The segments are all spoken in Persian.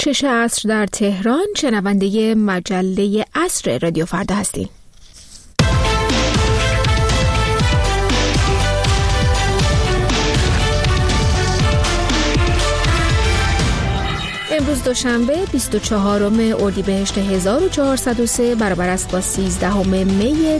6 عصر در تهران. شنونده مجله عصر رادیو فردا هستیم. امروز دوشنبه 24 اردیبهشت 1403 برابر است با 13 می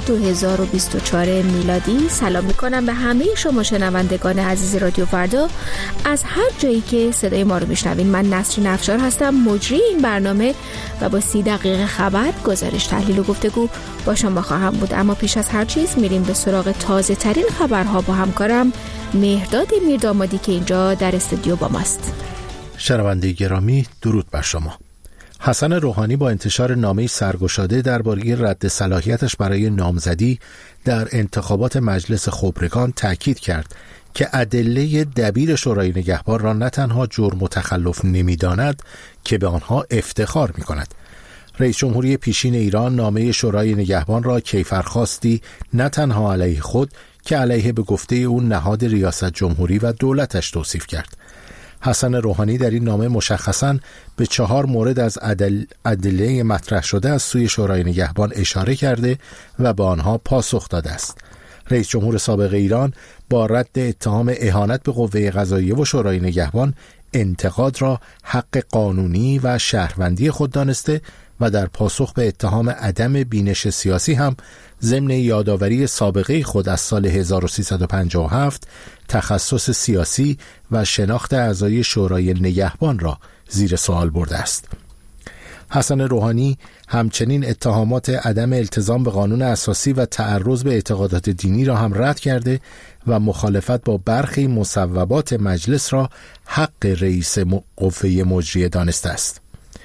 2024 میلادی. سلام میکنم به همه شما شنوندگان عزیز رادیو فردا از هر جایی که صدای ما رو میشنوین. من نسرین افشار هستم، مجری این برنامه و با 30 دقیقه خبر، گزارش، تحلیل و گفتگو با شما خواهم بود. اما پیش از هر چیز میریم به سراغ تازه ترین خبرها با همکارم مهرداد میردامادی که اینجا در استودیو با ماست. شنونده گرامی، درود بر شما. حسن روحانی با انتشار نامه‌ای سرگشاده درباره رد صلاحیتش برای نامزدی در انتخابات مجلس خبرگان تاکید کرد که ادله دبیر شورای نگهبان را نه تنها جرم و تخلف نمی‌داند که به آنها افتخار می‌کند. رئیس جمهوری پیشین ایران نامه شورای نگهبان را کیفرخواستی نه تنها علیه خود که علیه به گفته او نهاد ریاست جمهوری و دولتش توصیف کرد. حسن روحانی در این نامه مشخصاً به 4 مورد از ادله مطرح شده از سوی شورای نگهبان اشاره کرده و به آنها پاسخ داده است. رئیس جمهور سابق ایران با رد اتهام اهانت به قوه قضاییه و شورای نگهبان انتقاد را حق قانونی و شهروندی خود دانسته و در پاسخ به اتهام عدم بینش سیاسی هم ضمن یادآوری سابقه خود از سال 1357 تخصص سیاسی و شناخت اعضای شورای نگهبان را زیر سوال برده است. حسن روحانی همچنین اتهامات عدم التزام به قانون اساسی و تعرض به اعتقادات دینی را هم رد کرده و مخالفت با برخی مصوبات مجلس را حق رئیس قوه مجریه دانسته است.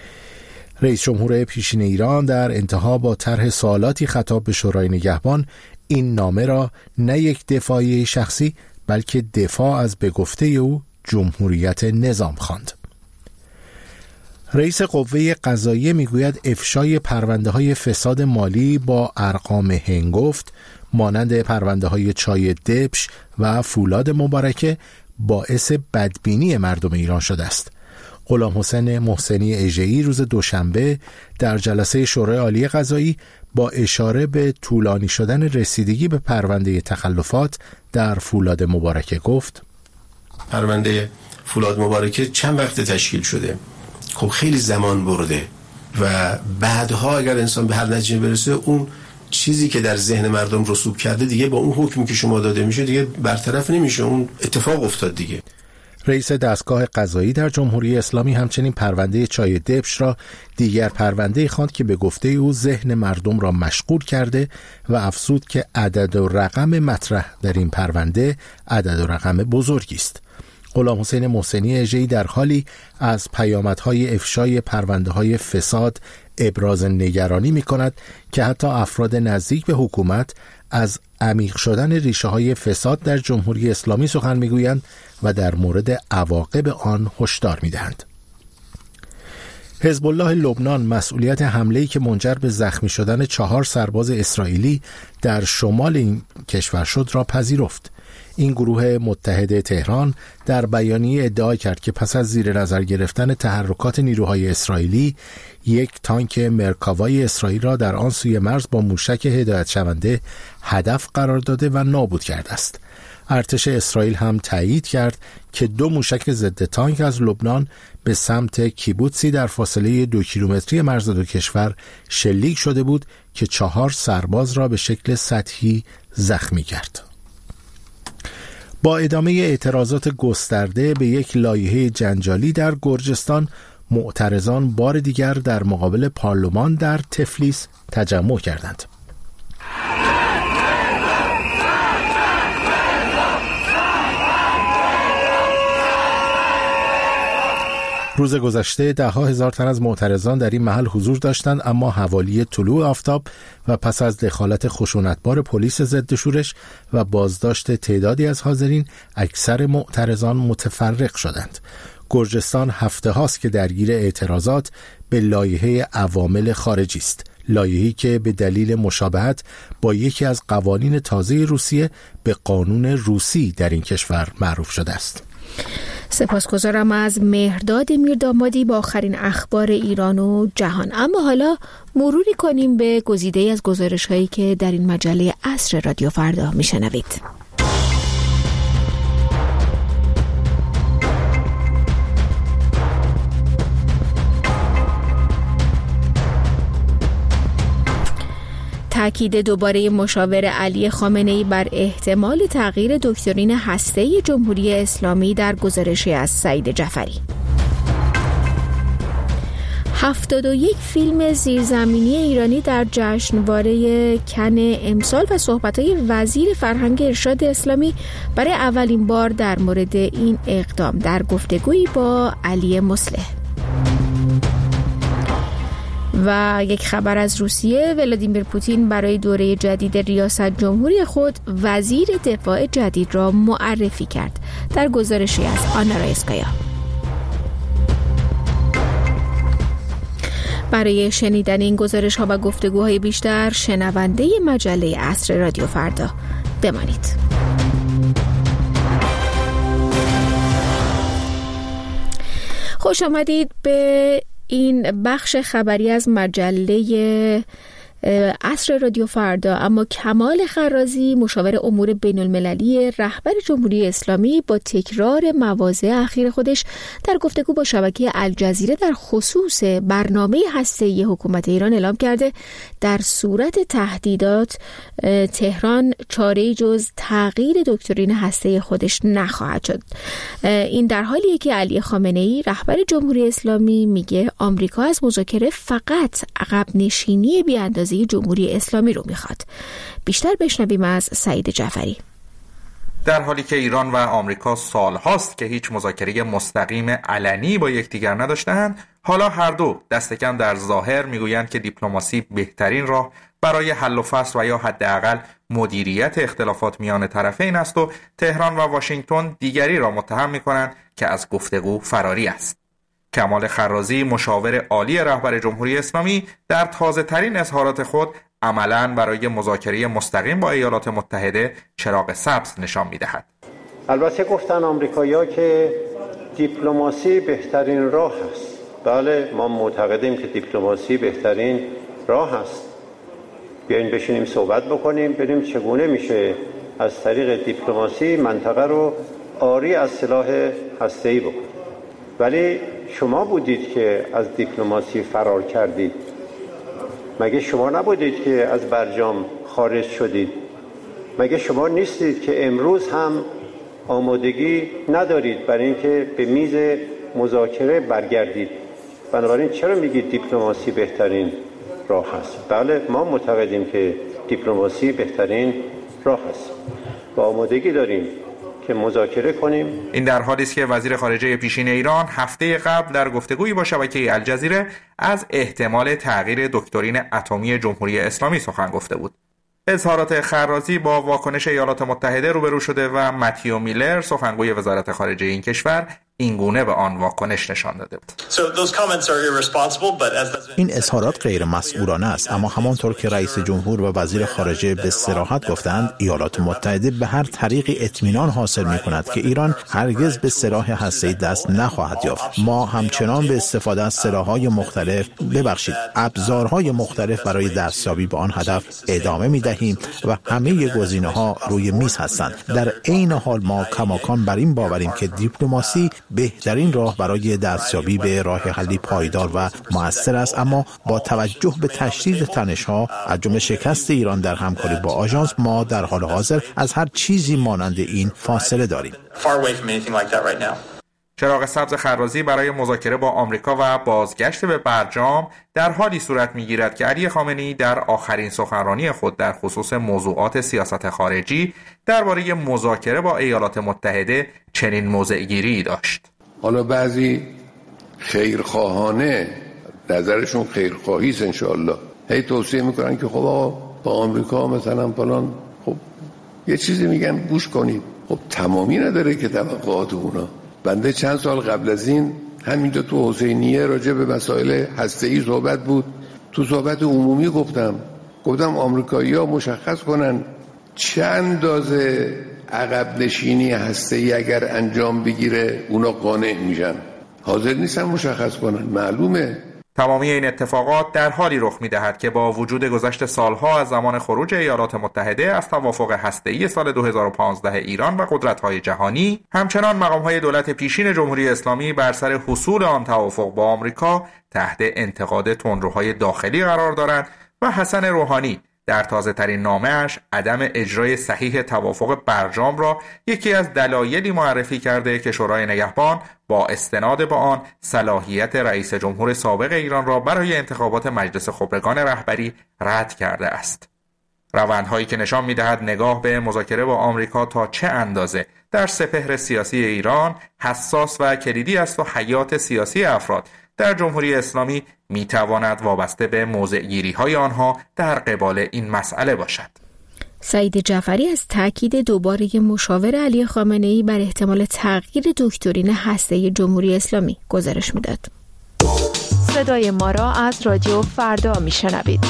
رئیس جمهور پیشین ایران در انتها با طرح سوالاتی خطاب به شورای نگهبان این نامه را نه یک دفاعی شخصی بلکه دفاع از به گفته او جمهوریت نظام خواند. رئیس قوه قضاییه میگوید افشای پرونده‌های فساد مالی با ارقام هنگفت مانند پرونده‌های چای دبش و فولاد مبارکه باعث بدبینی مردم ایران شده است. غلام حسین محسنی اژه‌ای روز دوشنبه در جلسه شورای عالی قضایی با اشاره به طولانی شدن رسیدگی به پرونده تخلفات در فولاد مبارکه گفت: پرونده فولاد مبارکه چند وقت تشکیل شده، خب خیلی زمان برده و بعدها اگر انسان به هر نتیجه برسه اون چیزی که در ذهن مردم رسوب کرده دیگه با اون حکمی که شما داده میشه دیگه برطرف نمیشه، اون اتفاق افتاد دیگه. رئیس دستگاه قضایی در جمهوری اسلامی همچنین پرونده چای دبش را دیگر پرونده خواند که به گفته او ذهن مردم را مشغول کرده و افزود که عدد و رقم مطرح در این پرونده عدد و رقم بزرگی است. غلام حسین محسنی اژه‌ای در حالی از پیامدهای افشای پرونده‌های فساد ابراز نگرانی می‌کند که حتی افراد نزدیک به حکومت از عمیق شدن ریشه‌های فساد در جمهوری اسلامی سخن می‌گویند و در مورد عواقب آن هشدار می‌دهند. حزب الله لبنان مسئولیت حمله‌ای که منجر به زخمی شدن 4 سرباز اسرائیلی در شمال این کشور شد را پذیرفت. این گروه متحد تهران در بیانیه ادعا کرد که پس از زیر نظر گرفتن تحرکات نیروهای اسرائیلی یک تانک مرکاوای اسرائیل را در آن سوی مرز با موشک هدایت شونده هدف قرار داده و نابود کرده است. ارتش اسرائیل هم تایید کرد که 2 موشک ضد تانک از لبنان به سمت کیبوتسی در فاصله 2 کیلومتری مرز دو کشور شلیک شده بود که 4 سرباز را به شکل سطحی زخمی کرد. با ادامه اعتراضات گسترده به یک لایحه جنجالی در گرجستان، معترضان بار دیگر در مقابل پارلمان در تفلیس تجمع کردند. روز گذشته 10,000 تن از معترضان در این محل حضور داشتند، اما حوالی طلوع آفتاب و پس از دخالت خشونتبار پلیس ضد شورش و بازداشت تعدادی از حاضرین، اکثر معترضان متفرق شدند. گرجستان هفته هاست که درگیر اعتراضات به لایحه عوامل خارجی است، لایحه‌ای که به دلیل مشابهت با یکی از قوانین تازه روسیه به قانون روسی در این کشور معروف شده است. سپاسگزارم از مهرداد میردامادی با آخرین اخبار ایران و جهان. اما حالا مروری کنیم به گزیده از گزارش‌هایی که در این مجله عصر رادیو فردا میشنوید. تأکید دوباره مشاور علی خامنه‌ای بر احتمال تغییر دکترین هسته‌ای جمهوری اسلامی در گزارشی از سعید جعفری. 71 فیلم زیرزمینی ایرانی در جشنواره کن امسال و صحبت‌های وزیر فرهنگ ارشاد اسلامی برای اولین بار در مورد این اقدام در گفتگویی با علی مصلح. و یک خبر از روسیه: ولادیمیر پوتین برای دوره جدید ریاست جمهوری خود وزیر دفاع جدید را معرفی کرد. در گزارشی از آنا رایسکایا. برای شنیدن این گزارش‌ها و گفتگوهای بیشتر شنونده مجله عصر رادیو فردا بمانید. خوش آمدید به این بخش خبری از مجله عصر رادیو فردا. اما کمال خرازی، مشاور امور بین المللی رهبر جمهوری اسلامی، با تکرار مواضع اخیر خودش در گفتگو با شبکه الجزیره در خصوص برنامه هسته‌ای حکومت ایران اعلام کرده در صورت تهدیدات تهران چاره‌ای جز تغییر دکترین هسته‌ای خودش نخواهد شد. این در حالیه که علی خامنه‌ای رهبر جمهوری اسلامی میگه آمریکا از مذاکره فقط عقب نشینی بی‌اندازه جمهوری اسلامی رو میخواد. بیشتر بشنویم از سعید جعفری. در حالی که ایران و آمریکا سالهاست که هیچ مذاکره مستقیم علنی با یکدیگر نداشتند، حالا هر دو دست کم در ظاهر میگویند که دیپلماسی بهترین راه برای حل و فصل و یا حداقل مدیریت اختلافات میان طرفین است و تهران و واشنگتن دیگری را متهم میکنند که از گفتگو فراری است. کمال خرازی، مشاور عالی رهبر جمهوری اسلامی، در تازه ترین اظهارات خود عملاً برای مذاکره مستقیم با ایالات متحده چراغ سبز نشان می‌دهد. البته گفتن آمریکایی‌ها که دیپلماسی بهترین راه است. بله، ما معتقدیم که دیپلماسی بهترین راه است. بیاین بشینیم صحبت بکنیم، ببینیم چگونه میشه از طریق دیپلماسی منطقه رو عاری از سلاح هسته‌ای بکنیم. ولی شما بودید که از دیپلماسی فرار کردید. مگه شما نبودید که از برجام خارج شدید؟ مگه شما نیستید که امروز هم آمادگی ندارید برای اینکه به میز مذاکره برگردید؟ بنابراین چرا میگید دیپلماسی بهترین راه است؟ بله، ما معتقدیم که دیپلماسی بهترین راه است و آمادگی داریم که مذاکره کنیم. این در حالی است که وزیر خارجه پیشین ایران هفته قبل در گفتگویی با شبکه الجزیره از احتمال تغییر دکترین اتمی جمهوری اسلامی سخن گفته بود. اظهارات خرازی با واکنش ایالات متحده روبرو شده و متیو میلر، سخنگوی وزارت خارجه این کشور، اینگونه به آن واکنش نشان داده بود. این اظهارات غیر مسئولانه است، اما همانطور که رئیس جمهور و وزیر خارجه به صراحت گفتند، ایالات متحده به هر طریقی اطمینان حاصل می‌کند که ایران هرگز به سلاح هسته‌ای دست نخواهد یافت. ما همچنان به استفاده از ابزارهای مختلف برای دستیابی به آن هدف ادامه می‌دهیم و همه گزینه‌ها روی میز هستند. در عین حال ما کماکان بر این باوریم که دیپلماسی بهترین راه برای دستیابی به راه حلی پایدار و مؤثر است، اما با توجه به تشدید تنش‌ها از جمله شکست ایران در همکاری با آژانس، ما در حال حاضر از هر چیزی مانند این فاصله داریم. چراغ سبز خرازی برای مذاکره با آمریکا و بازگشت به برجام در حالی صورت می‌گیرد که علی خامنه‌ای در آخرین سخنرانی خود در خصوص موضوعات سیاست خارجی درباره مذاکره با ایالات متحده چنین موضع‌گیری داشت. حالا بعضی خیرخواهانه، نظرشون خیرخواهی است انشاءالله، هی توصیه میکنن که خب آقا با آمریکا مثلا فلان، خب یه چیزی میگن گوش کنید. خب تمامی نداره که توقعات اونا. بنده چند سال قبل از این همینجا تو حسینیه راجع به مسائل هسته‌ای صحبت بود. تو صحبت عمومی گفتم آمریکایی‌ها مشخص کنن چه اندازه عقب نشینی هسته‌ای اگر انجام بگیره اونا قانع میشن، حاضر نیستن مشخص کنن. معلومه تمامی این اتفاقات در حالی رخ می‌دهد که با وجود گذشت سالها از زمان خروج ایالات متحده از توافق هسته‌ای سال 2015 ایران و قدرت‌های جهانی، همچنان مقام‌های دولت پیشین جمهوری اسلامی بر سر حصول آن توافق با آمریکا تحت انتقاد تندروهای داخلی قرار دارند و حسن روحانی در تازه‌ترین نامه‌اش عدم اجرای صحیح توافق برجام را یکی از دلایلی معرفی کرده که شورای نگهبان با استناد به آن صلاحیت رئیس جمهور سابق ایران را برای انتخابات مجلس خبرگان رهبری رد کرده است. روندهایی که نشان می‌دهد نگاه به مذاکره با آمریکا تا چه اندازه در سپهر سیاسی ایران حساس و کلیدی است و حیات سیاسی افراد در جمهوری اسلامی میتواند وابسته به موضع‌گیری‌های آنها در قبال این مسئله باشد. سعید جعفری از تاکید دوباره مشاور علی خامنه‌ای بر احتمال تغییر دکترین هسته‌ای جمهوری اسلامی گزارش میداد. صدای ما را از رادیو فردا میشنوید.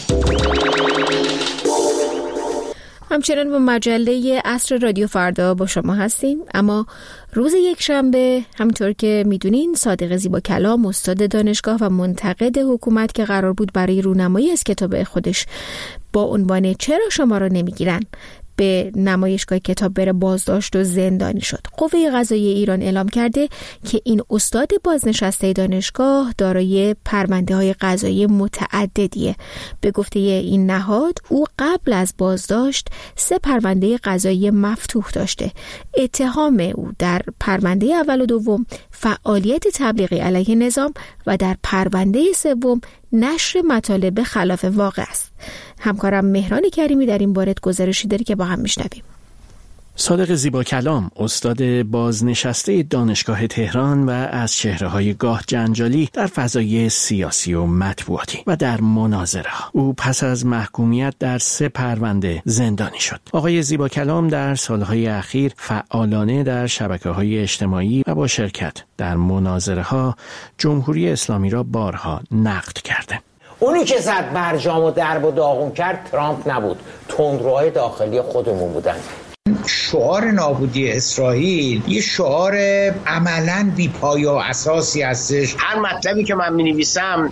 همچنان با مجله عصر رادیو فردا با شما هستیم، اما روز یکشنبه همونطور که میدونین صادق زیباکلام استاد دانشگاه و منتقد حکومت که قرار بود برای رونمایی از کتاب خودش با عنوان چرا شما را نمیگیرن به نمایشگاه کتاب بره بازداشت و زندانی شد. قوه قضاییه ایران اعلام کرده که این استاد بازنشسته دانشگاه دارای پرونده‌های قضایی متعددیه. به گفته این نهاد او قبل از بازداشت 3 پرونده قضایی مفتوح داشته. اتهام او در پرونده اول و دوم فعالیت تبلیغی علیه نظام و در پرونده سوم نشر مطالب خلاف واقع است. همکارم مهران کریمی در این باره گزارشی داره که با هم میشنویم. صادق زیباکلام استاد بازنشسته دانشگاه تهران و از چهره‌های گاه جنجالی در فضای سیاسی و مطبوعاتی و در مناظره ها. او پس از محکومیت در 3 پرونده زندانی شد. آقای زیباکلام در سالهای اخیر فعالانه در شبکه‌های اجتماعی و با شرکت در مناظره ها جمهوری اسلامی را بارها نقد کرده. اونی که زد برجام و درب و داغون کرد ترامپ نبود، تندروهای داخلی خودمون بودن. شعار نابودی اسرائیل یه شعار عملاً بی‌پایه و اساسی هستش. هر مطلبی که من می‌نویسم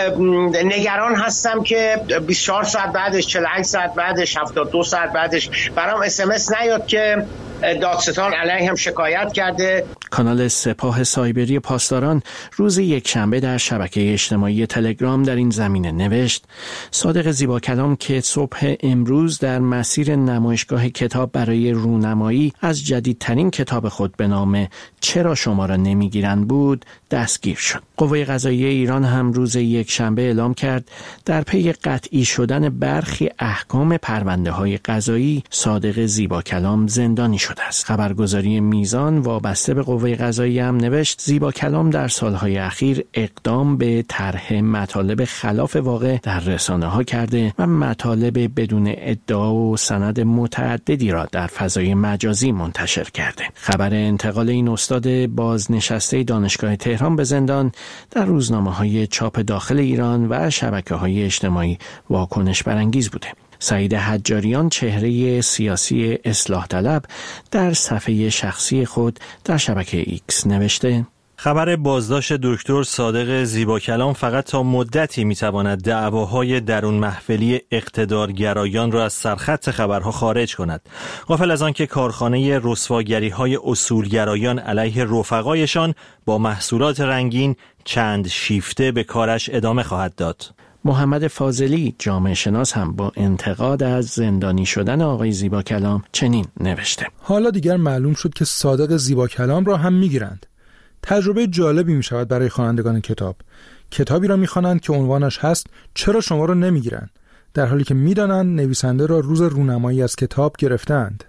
نگران هستم که 24 ساعت بعدش، 48 ساعت بعدش، 72 ساعت بعدش برام SMS نیاد که دادستان علیه هم شکایت کرده. کانال سپاه سایبری پاسداران روز یکشنبه در شبکه اجتماعی تلگرام در این زمینه نوشت: صادق زیباکلام که صبح امروز در مسیر نمایشگاه کتاب برای رونمایی از جدیدترین کتاب خود به نام چرا شما را نمیگیرند بود دستگیر شد. قوه قضاییه ایران هم روز یکشنبه اعلام کرد در پی قطعی شدن برخی احکام پرونده‌های قضایی صادق زیباکلام زندانی شده است. خبرگزاری میزان وابسته به قوه قضاییه هم نوشت زیباکلام در سالهای اخیر اقدام به طرح مطالب خلاف واقع در رسانه‌ها کرده و مطالب بدون ادعا و سند متعددی را در فضای مجازی منتشر کرده. خبر انتقال این استاد بازنشسته دانشگاه تهران به زندان در روزنامه‌های چاپ داخل ایران و شبکه‌های اجتماعی واکنش برانگیز بوده. سعید حجاریان چهره سیاسی اصلاح طلب در صفحه شخصی خود در شبکه ایکس نوشته: خبر بازداشت دکتر صادق زیباکلام فقط تا مدتی میتواند دعواهای درون محفلی اقتدارگرایان را از سرخط خبرها خارج کند. غافل از آن که کارخانه رسواگری‌های اصولگرایان علیه رفقایشان با محصولات رنگین چند شیفته به کارش ادامه خواهد داد. محمد فاضلی جامعه شناس هم با انتقاد از زندانی شدن آقای زیباکلام چنین نوشته: حالا دیگر معلوم شد که صادق زیباکلام را هم میگیرند. تجربه جالبی می شود برای خوانندگان کتاب. کتابی را می خوانند که عنوانش هست چرا شما را نمیگیرند، در حالی که میدانند نویسنده را روز رونمایی از کتاب گرفتند.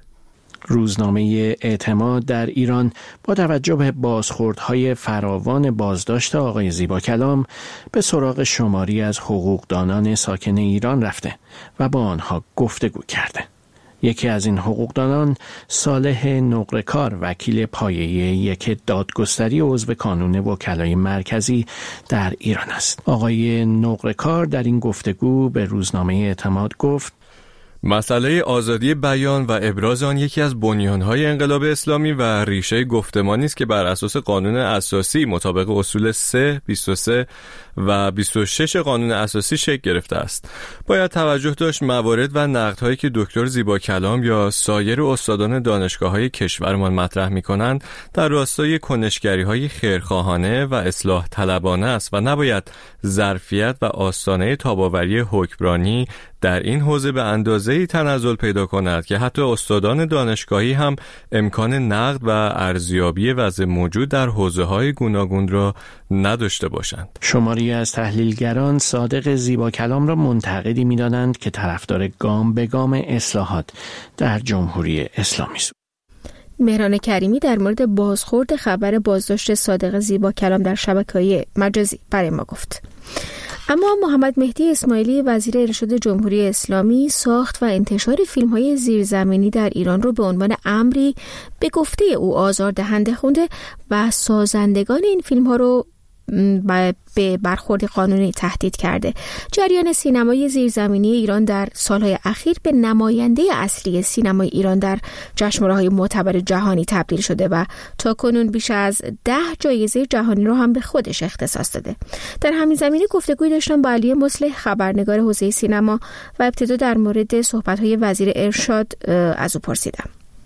روزنامه اعتماد در ایران با توجه به بازخوردهای فراوان بازداشت آقای زیباکلام به سراغ شماری از حقوقدانان ساکن ایران رفته و با آنها گفتگو کرده. یکی از این حقوقدانان صالح نقره‌کار وکیل پایه‌ای یک دادگستری عضو کانون وکلای مرکزی در ایران است. آقای نقره‌کار در این گفتگو به روزنامه اعتماد گفت: مسئله آزادی بیان و ابراز آن یکی از بنیان‌های انقلاب اسلامی و ریشه گفتمانی است که بر اساس قانون اساسی مطابق اصول 3, 23 و 26 قانون اساسی شکل گرفته است. باید توجه داشت موارد و نقدهایی که دکتر زیباکلام یا سایر استادان دانشگاه‌های کشورمان مطرح می‌کنند در راستای کنشگری‌های خیرخواهانه و اصلاح طلبانه است و نباید ظرفیت و آستانه تاب‌آوری حکمرانی در این حوزه به اندازه‌ای تنزل پیدا کند که حتی استادان دانشگاهی هم امکان نقد و ارزیابی وضع موجود در حوزه‌های گوناگون را نداشته باشند. شماری از تحلیلگران صادق زیباکلام را منتقدی می‌دانند که طرفدار گام به گام اصلاحات در جمهوری اسلامی است. مهران کریمی در مورد بازخورد خبر بازداشت صادق زیباکلام در شبکه‌های مجازی برای ما گفت. اما محمد مهدی اسماعیلی وزیر ارشاد جمهوری اسلامی ساخت و انتشار فیلم‌های زیرزمینی در ایران رو به عنوان امری به گفته او آزاردهنده خونده و سازندگان این فیلم‌ها رو به برخورد قانونی تهدید کرده. جریان سینمای زیرزمینی ایران در سالهای اخیر به نماینده اصلی سینمای ایران در جشنواره‌های معتبر جهانی تبدیل شده و تاکنون بیش از 10 جایزه جهانی رو هم به خودش اختصاص داده. در همین زمینه گفتگوی داشتم با علی مصلح، خبرنگار حوزه سینما، و ابتدا در مورد صحبت‌های وزیر ارشاد از او پرسیدم.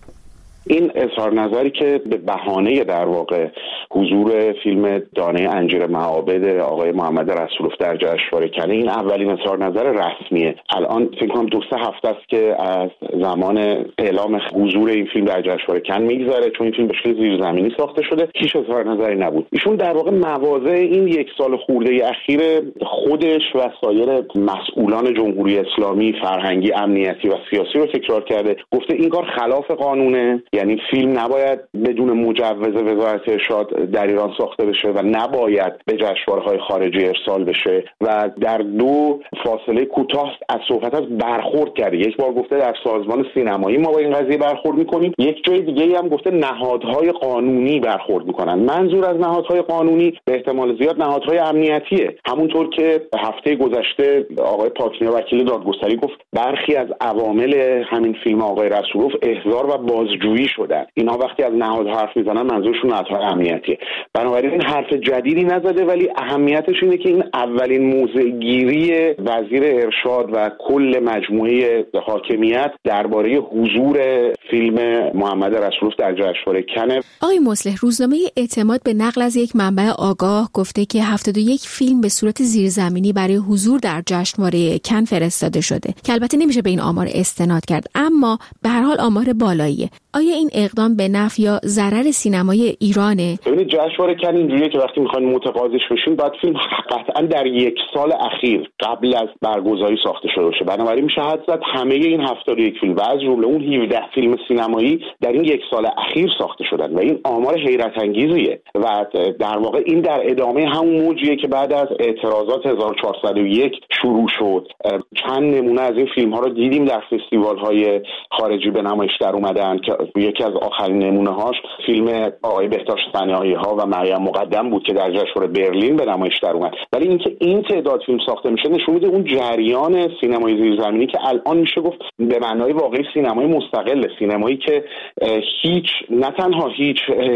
این اظهار نظری که به بهانه در واقع حضور فیلم دانه انجیر معابد آقای محمد رسولوف در جشنواره کن، این اولین اظهار نظر رسمیه. الان فکر کنم 2-3 هفته است که از زمان اعلام حضور این فیلم در جشنواره کن میگذره، چون این فیلم به شکل زیرزمینی ساخته شده. هیچ اظهار نظری نبود. ایشون در واقع مواضع این 1 سال خورده اخیر خودش و سایر مسئولان جمهوری اسلامی فرهنگی، امنیتی و سیاسی رو تکرار کرده. گفته این کار خلاف قانونه، یعنی فیلم نباید بدون مجوز وزارت ارشاد در ایران ساخته بشه و نباید به جشنواره‌های خارجی ارسال بشه و در 2 فاصله کوتاه از صحبت از برخورد کرده. یک بار گفته در سازمان سینمایی ما با این قضیه برخورد می‌کنیم، یک جای دیگه هم گفته نهادهای قانونی برخورد می‌کنن. منظور از نهادهای قانونی به احتمال زیاد نهادهای امنیتیه. همونطور که هفته گذشته آقای پاکینیا وکیل دادگستری گفت برخی از عوامل همین فیلم آقای رسولوف احضار و بازجویی شدن. اینا وقتی از نهادها حرف میزنن منظورشون نهادهای امنیتیه. بنابراین حرف جدیدی نزده، ولی اهمیتش اینه که این اولین موضع‌گیری وزیر ارشاد و کل مجموعه حاکمیت درباره حضور فیلم محمد رسولوف در جشنواره کن. آقای مصلح، روزنامه اعتماد به نقل از یک منبع آگاه گفته که 71 فیلم به صورت زیرزمینی برای حضور در جشنواره کن فرستاده شده که البته نمیشه به این آمار استناد کرد، اما به هر حال آمار بالاییه. آیا این اقدام به نفع یا ضرر سینمای ایرانه؟ ببینید جشنواره کن اینجوریه که وقتی میخواین متقاضیش بشین باید فیلم قطعا در 1 سال اخیر قبل از برگزاری ساخته شده باشه. بنابراین میشه حد زد همه این 71 فیلم و از جمله اون 17 فیلم سینمایی در این 1 سال اخیر ساخته شدن و این آمار حیرت انگیزیه و در واقع این در ادامه همون موجیه که بعد از اعتراضات 1401 شروع شد. چند نمونه از این فیلم ها رو دیدیم در فستیوال های خارجی به نمایش در اومدن که یکی از آخرین نمونه هاش فیلم آقای بهداشت صنایعی ها و مریم مقدم بود که در جشنواره برلین به نمایش در اومد. ولی اینکه این تعداد فیلم ساخته میشه نشون میده اون جریان سینمای زیرزمینی که الان میشه گفت به معنای واقعی سینمای مستقل، سینمایی که هیچ نه تنها هیچ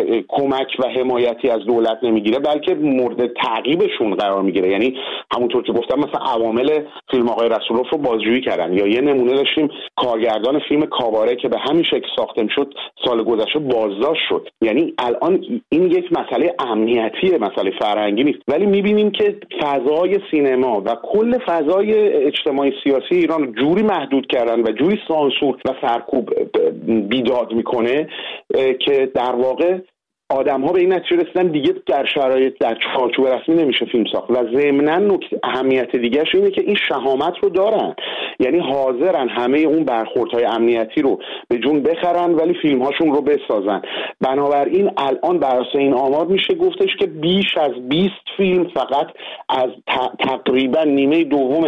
کمک و حمایتی از دولت نمیگیره بلکه مورد تعقیبشون قرار میگیره. یعنی همونطور که گفتم مثلا عوامل فیلم آقای رسولوف رو بازجویی کردن، یا یه نمونه داشتیم کارگردان فیلم کاواره که به همین شکل ساخته میشد سال گذشته بازداشت شد. یعنی الان این یک مسئله امنیتیه، مسئله فرهنگی نیست، ولی میبینیم که فضای سینما و کل فضای اجتماعی سیاسی ایران جوری محدود کردن و جوری سانسور و سرکوب بیداد میکنه که در واقع آدم ها به این نتیجه رسیدن دیگه در شرایط در چارچوب رسمی نمیشه فیلم ساخت. و ضمناً نکته اهمیت دیگه‌اش اینه که این شهامت رو دارن، یعنی حاضرن همه اون برخوردهای امنیتی رو به جون بخرن ولی فیلم هاشون رو بسازن. بنابراین الان بر اساس این آمار میشه گفتش که بیش از 20 فیلم فقط از تقریبا نیمه دوم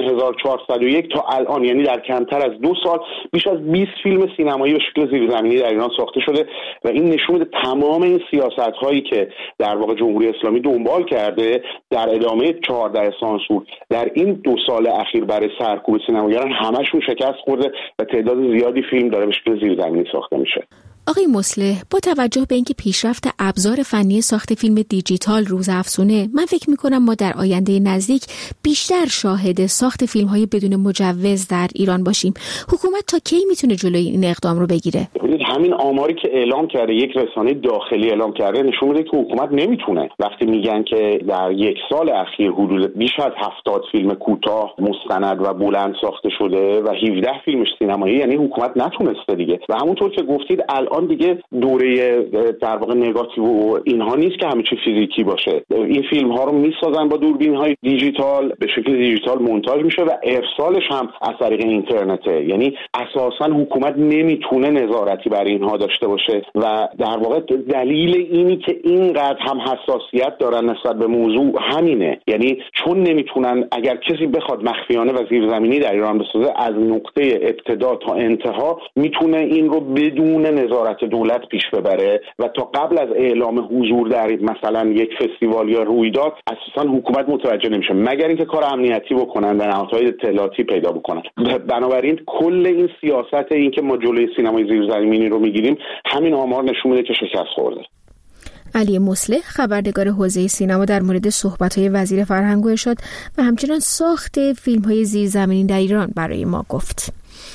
1401 تا الان، یعنی در کمتر از 2 سال، بیش از 20 فیلم سینمایی به شکل زیرزمینی در ایران ساخته شده و این نشون میده تمام این سیاست‌هایی که در واقع جمهوری اسلامی دنبال کرده در ادامه 14 سانسور در این 2 سال اخیر برای سرکوب سینماگران همشون شکست خورده و تعداد زیادی فیلم داره به شکل زیرزمینی ساخته میشه. آقای مصلح، با توجه به اینکه پیشرفت ابزار فنی ساخت فیلم دیجیتال روزافزونه، من فکر میکنم ما در آینده نزدیک بیشتر شاهد ساخت فیلم‌های بدون مجوز در ایران باشیم. حکومت تا کی میتونه جلوی این اقدام رو بگیره؟ همین آماری که اعلام کرده، یک رسانه داخلی اعلام کرده، نشون میده که حکومت نمیتونه. وقتی میگن که در 1 سال اخیر حدود بیش از 70 فیلم کوتاه، مستند و بلند ساخته شده و 17 فیلم سینمایی، یعنی حکومت نتونسته دیگه. و همونطور که گفتید الان دیگه دوره در واقع نگاتیو و اینها نیست که همه چی فیزیکی باشه. این فیلم ها رو میسازن با دوربین های دیجیتال، به شکل دیجیتال مونتاژ میشه و ارسالش هم از طریق اینترنته. یعنی اساسا حکومت نمیتونه نظارتی بر اینها داشته باشه و در واقع دلیل اینی که اینقدر هم حساسیت دارن نسبت به موضوع همینه. یعنی چون نمیتونن، اگر کسی بخواد مخفیانه و زیرزمینی در ایران بسازه، از نقطه ابتدا تا انتها میتونه این رو بدون نظارت دولت پیش ببره و تا قبل از اعلام حضور در مثلا یک فستیوال یا رویداد اساسا حکومت متوجه نمیشه، مگر اینکه کار امنیتی بکنن و نهادهای اطلاعاتی پیدا بکنن. بنابراین کل این سیاست این که ما جلوی سینمای زیرزمینی رو میگیریم، همین آمار نشون میده که شکست خورده. علی مصلح، خبرنگار حوزه سینما، در مورد صحبت‌های وزیر فرهنگ و ارشاد و همچنین ساخت فیلم‌های زیرزمینی در ایران برای ما گفت.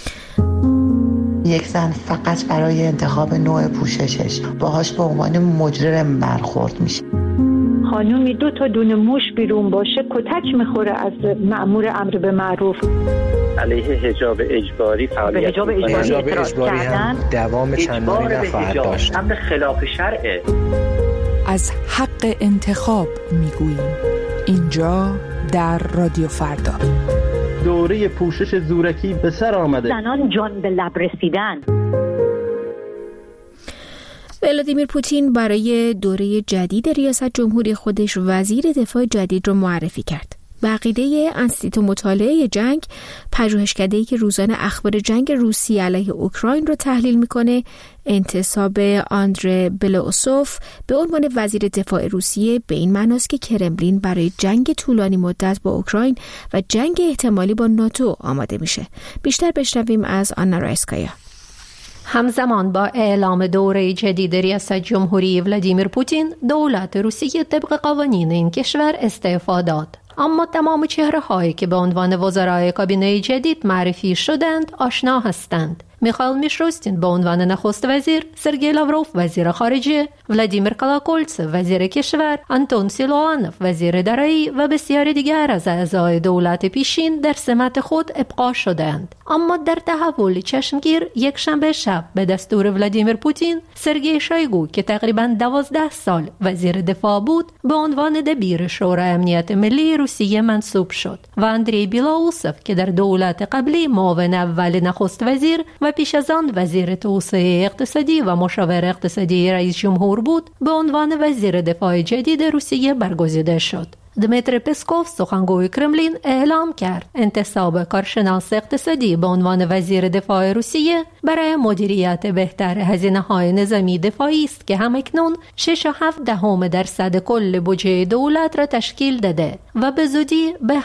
یک زن فقط برای انتخاب نوع پوششش باهاش به عنوان مجرم برخورد میشه. خانومی 2 تا دونه موش بیرون باشه کتک میخوره از مأمور امر به معروف. علیه حجاب اجباری فعالیت حجاب اجباری هم دوام چندانی نخواهد داشت. امر خلاف شرعه. از حق انتخاب میگوییم اینجا در رادیو فردا. دوره پوشش زورکی به سر آمده. زنان جان به لب رسیدن. ولادیمیر پوتین برای دوره جدید ریاست جمهوری خودش وزیر دفاع جدید رو معرفی کرد. به عقیده انستیتو مطالعه جنگ، پژوهشکده‌ای که روزانه اخبار جنگ روسیه علیه اوکراین رو تحلیل میکنه، انتصاب آندره بلوسوف به عنوان وزیر دفاع روسیه به این معناست که کرملین برای جنگ طولانی مدت با اوکراین و جنگ احتمالی با ناتو آماده میشه. بیشتر بشنویم از آنا رایسکایا. همزمان با اعلام دوره جدید ریاست جمهوری ولادیمیر پوتین، دولت روسیه طبق قوانین این کشور استعفا داد. اما تمام چهره‌هایی که به عنوان وزرای کابینه جدید معرفی شدند آشنا هستند. میخائیل میشوستین به عنوان نخست وزیر، سرگئی لاوروف وزیر خارجه، ولادیمیر کالاکولتس وزیر کشور، آنتون سیلوانوف وزیر دارایی و بسیاری دیگر از اعضای دولت پیشین در سمت خود ابقا شدند. اما در تحول چشمگیر یک شنبه شب به دستور ولادیمیر پوتین، سرگئی شویگو که تقریباً 12 سال وزیر دفاع بود به عنوان دبیر شورای امنیت ملی روسیه منصوب شد و اندری بیلاوسوف که در دولت قبلی معاون اول نخست وزیر و پیش از آن وزیر توسعه اقتصادی و مشاور اقتصادی رئیس جمهور بود به عنوان وزیر دفاع جدید روسیه برگزیده شد. دمیتری پسکوف، سخنگوی کرملین، اعلام کرد انتصاب کارشناس اقتصادی به عنوان وزیر دفاع روسیه برای مدیریت بهتر هزینه‌های نظامی دفاعی است که همکنون 6.7% کل بودجه دولت را تشکیل داده و به زودی به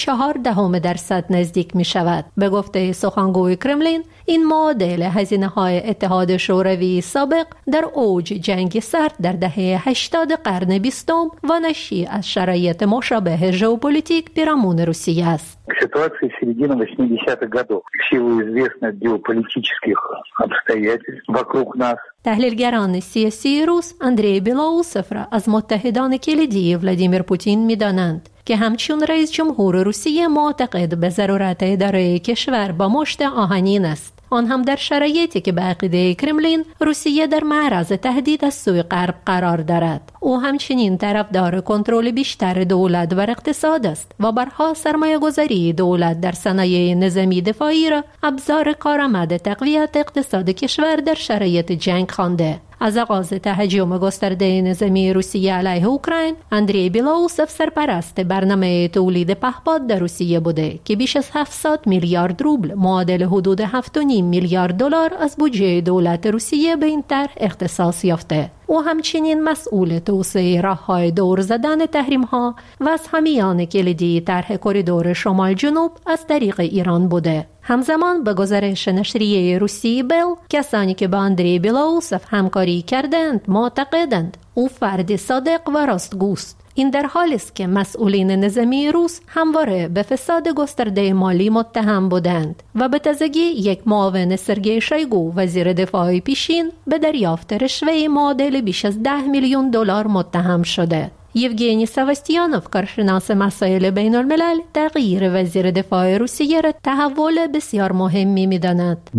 7.4% نزدیک می شود. به گفته سخنگوی کرملین، این معادل هزینه‌های اتحاد شوروی سابق در اوج جنگ سرد در دهه 80 قرن 20 و ناشی از شرایط مشابه ژئوپلیتیک پیرامون روسیه است. Ситуация середины 80-х годов в силу известных геополитических обстоятельств вокруг нас. تحلیلگران سیاسی روس اندری بیلاوسوف را از متحدان کلیدی ولادیمیر پوتین می‌دانند که همچون رئیس جمهور روسیه معتقد به ضرورت اداره کشور با مشت آهنین است. آن هم در شرایطی که به عقیده کرملین روسیه در معرض تهدید از سوی غرب قرار دارد. او همچنین طرفدار کنترل بیشتر دولت بر اقتصاد است و برها سرمایه گذاری دولت در صنایع نظامی دفاعی را ابزار کارآمد تقویت اقتصاد کشور در شرایط جنگ خوانده. از آغاز تهاجم گسترده نظامی روسیه علیه اوکراین، اندری بیلاوسوف سرپرست برنامه تولید پهپاد در روسیه بوده که بیش از 700 میلیارد روبل معادل حدود 7.5 میلیارد دلار از بودجه دولت روسیه به این طرح اختصاص یافته. او همچنین مسئول توسعه راه‌های دور زدن تحریم‌ها و از حامیان کلیدی طرح کریدور شمال جنوب از طریق ایران بوده. همزمان به گزارش نشریه روسی بل، کسانی که با اندری بیلوسوف همکاری کردند معتقدند او فرد صادق و راستگوست. این در حالی است که مسئولین نظامی روس همواره به فساد گسترده مالی متهم بودند و به تازگی یک معاون سرگئی شویگو وزیر دفاع پیشین به دریافت رشوه معادل بیش از 10 میلیون دلار متهم شده. یوگینی ساواستیانوف، کارشناس مسائل بین الملل، تغییر وزیر دفاع روسیه را تحول بسیار مهمی می‌داند.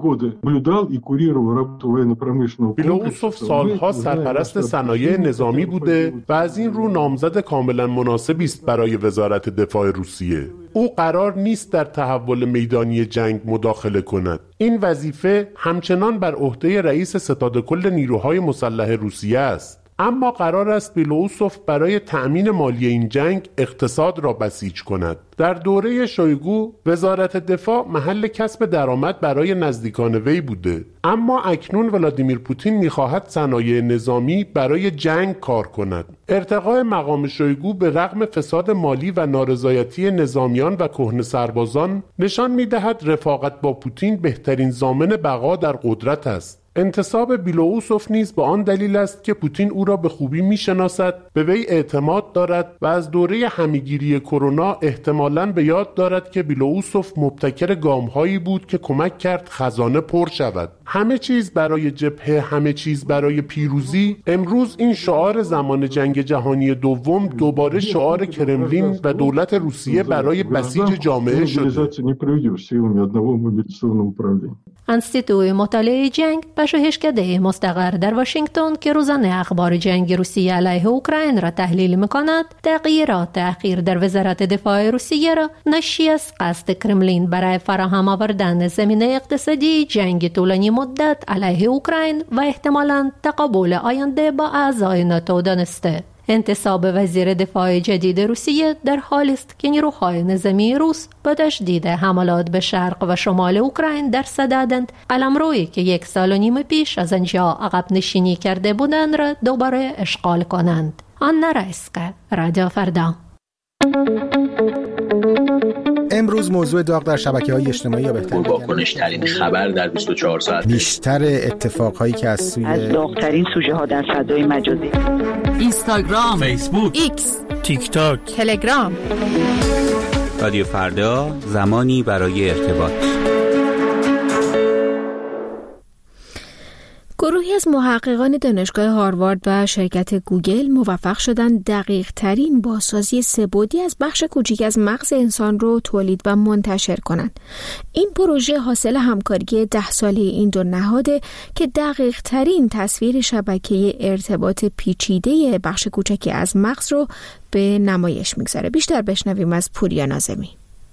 بیلوسوف سالها سرپرست صنایع نظامی بوده و از این رو نامزد کاملا مناسبی است برای وزارت دفاع روسیه. او قرار نیست در تحول میدانی جنگ مداخله کند. این وظیفه همچنان بر عهده رئیس ستاد کل نیروهای مسلح روسیه است. اما قرار است بیلوسوف برای تأمین مالی این جنگ اقتصاد را بسیج کند. در دوره شویگو وزارت دفاع محل کسب درآمد برای نزدیکان وی بوده، اما اکنون ولادیمیر پوتین می‌خواهد صنایع نظامی برای جنگ کار کند. ارتقاء مقام شویگو به رغم فساد مالی و نارضایتی نظامیان و کهنه سربازان نشان می‌دهد رفاقت با پوتین بهترین ضامن بقا در قدرت است. انتصاب بیلوسوف نیز به آن دلیل است که پوتین او را به خوبی میشناسد، به وی اعتماد دارد و از دوره همه‌گیری کرونا احتمالاً به یاد دارد که بیلوسوف مبتکر گام‌هایی بود که کمک کرد خزانه پر شود. همه چیز برای جبهه، همه چیز برای پیروزی. امروز این شعار زمان جنگ جهانی دوم دوباره شعار کرملین و دولت روسیه برای بسیج جامعه شده. انستیتوی مطالعه جنگ پژوهشکده مستقر در واشنگتن که روزانه اخبار جنگ روسیه علیه اوکراین را تحلیل می‌کند، تغییرات اخیر در وزارت دفاع روسیه را ناشی از قصد کرملین برای فراهم آوردن زمینه اقتصادی جنگ طولانی مدت علیه اوکراین و احتمالاً تقابل آینده با اعضای ناتو دانسته. انتصاب وزیر دفاع جدید روسیه در حالی است که نیروهای نظامی روس با تشدید حملات به شرق و شمال اوکراین در صددند قلمرویی که 1.5 سال پیش از آنجا عقب نشینی کرده بودند را دوباره اشغال کنند. آنا رایسکا، رادیو فردا. امروز موضوع داغ در شبکه‌های اجتماعی یا بهتر واکنش‌ترین خبر در 24 ساعت، بیشتر اتفاقهایی که از داغ‌ترین سوژه‌ها در فضای مجازی، اینستاگرام، فیسبوک، ایکس، تیک تاک، تلگرام. رادیو فردا، زمانی برای ارتباط. گروهی از محققان دانشگاه هاروارد و شرکت گوگل موفق شدند دقیق ترین بازسازی سه‌بعدی از بخش کوچک از مغز انسان رو تولید و منتشر کنند. این پروژه حاصل همکاری 10 ساله این دو نهاده که دقیق ترین تصویر شبکه ارتباط پیچیده بخش کوچکی از مغز رو به نمایش میگذاره. بیشتر بشنویم از پوریا ناظمی.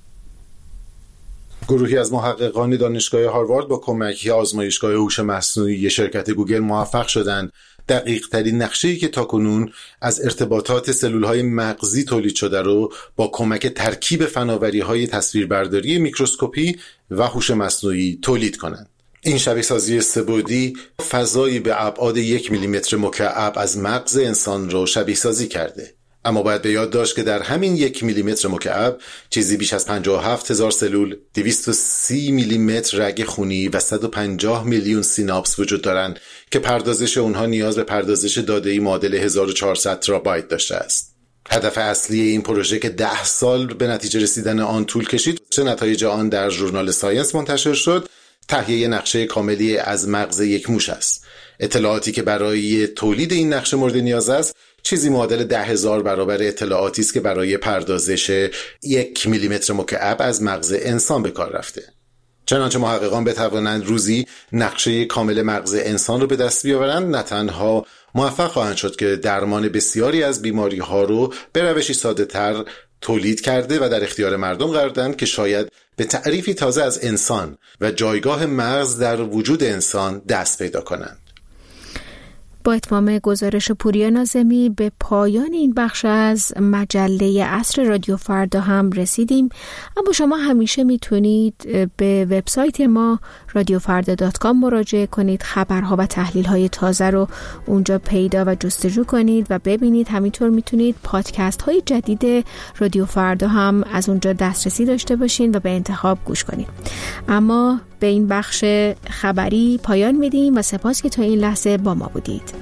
گروهی از محققان دانشگاه هاروارد با کمک آزمایشگاه هوش مصنوعی شرکت گوگل موفق شدند دقیق ترین نقشه‌ای که تاکنون از ارتباطات سلول‌های مغزی تولید شده رو با کمک ترکیب فناوری‌های تصویربرداری میکروسکوپی و هوش مصنوعی تولید کنند. این شبیه سازی سه‌بعدی فضایی به ابعاد 1 میلیمتر مکعب از مغز انسان رو شبیه سازی کرده. اما باید به یاد داشت که در همین 1 میلیمتر مکعب چیزی بیش از 57,000 سلول، 230 میلیمتر رگ خونی و 150 میلیون سیناپس وجود دارند که پردازش اونها نیاز به پردازش داده‌ای معادل 1400 ترابایت داشته است. هدف اصلی این پروژه که 10 سال به نتیجه رسیدن آن طول کشید، نتایج آن در ژورنال ساینس منتشر شد، تهیه نقشه کاملی از مغز یک موش است. اطلاعاتی که برای تولید این نقشه مورد نیاز است چیزی معادل 10,000 برابر اطلاعاتی است که برای پردازش 1 میلیمتر مکعب از مغز انسان به کار رفته. چنانچه محققان بتوانند روزی نقشه کامل مغز انسان رو به دست بیاورند، نه تنها موفق خواهند شد که درمان بسیاری از بیماری ها رو به روشی ساده تر تولید کرده و در اختیار مردم قرار دهند که شاید به تعریفی تازه از انسان و جایگاه مغز در وجود انسان دست پیدا کنند. با اتمام گزارش پوریا ناظمی به پایان این بخش از مجله عصر رادیو فردا هم رسیدیم. اما شما همیشه میتونید به وبسایت ما radiofrda.com مراجعه کنید، خبرها و تحلیل‌های تازه رو اونجا پیدا و جستجو کنید و ببینید. همینطور میتونید پادکست های جدید رادیو فردا هم از اونجا دسترسی داشته باشین و به انتخاب گوش کنید. اما به این بخش خبری پایان میدیم و سپاس که تا این لحظه با ما بودید.